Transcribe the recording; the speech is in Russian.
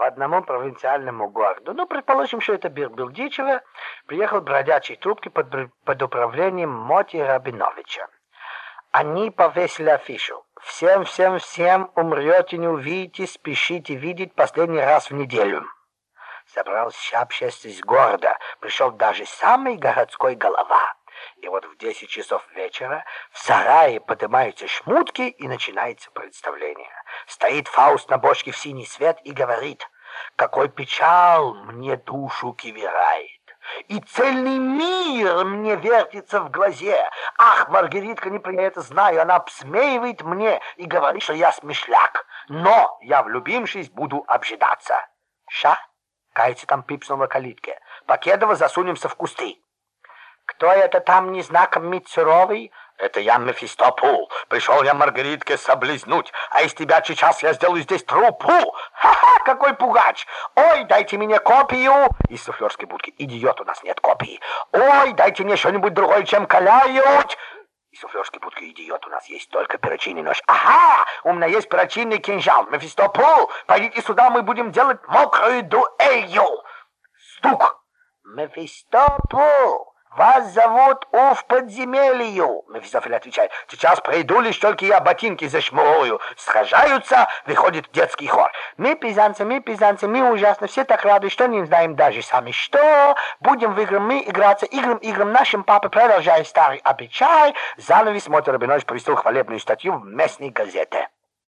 одному провинциальному городу. Ну, предположим, что это Бердичево. Приехал бродячий трубки под управлением Моти Рабиновича. Они повесили афишу. Всем, всем, всем умрете, не увидите, спешите видеть последний раз в неделю. Собралась вся общественность города, пришел даже самый городской голова. И вот в 10 часов вечера в сарае поднимаются шмутки и начинается представление. Стоит Фауст на бочке в синий свет и говорит: «Какой печал мне душу кивирает! И цельный мир мне вертится в глазе. Ах, Маргаритка, не про это знаю, она обсмеивает мне и говорит, что я смешляк. Но я, влюбившись, буду обжидаться». «Ша?» — кается там пипснул на калитке. «Покедова засунемся в кусты». «Кто это там не знаком Митцеровый?» «Это я, Мефистопул. Пришел я Маргаритке соблизнуть, а из тебя сейчас я сделаю здесь трупу. Ха-ха, какой пугач! Ой, дайте мне копию!» Из суфлерской будки. «Идиот, у нас нет копии». «Ой, дайте мне что-нибудь другое, чем каляют!» Из суфлерской будки. «Идиот, у нас есть только перочинный нож». «Ага, у меня есть перочинный кинжал. Мефистопул, пойдите сюда, мы будем делать мокрую дуэлью». Стук. «Мефистопул, вас зовут в подземелью», Мефистофель отвечает. «Сейчас приду, лишь только я ботинки зашмурую». Сражаются, выходит детский хор. Мы пизанцы, мы ужасно, все так рады, что не знаем даже сами что. Будем в игры мы играться играм нашим папой, продолжая старый обычай. Занавес. Моти Рабинович повесил хвалебную статью в местной газете.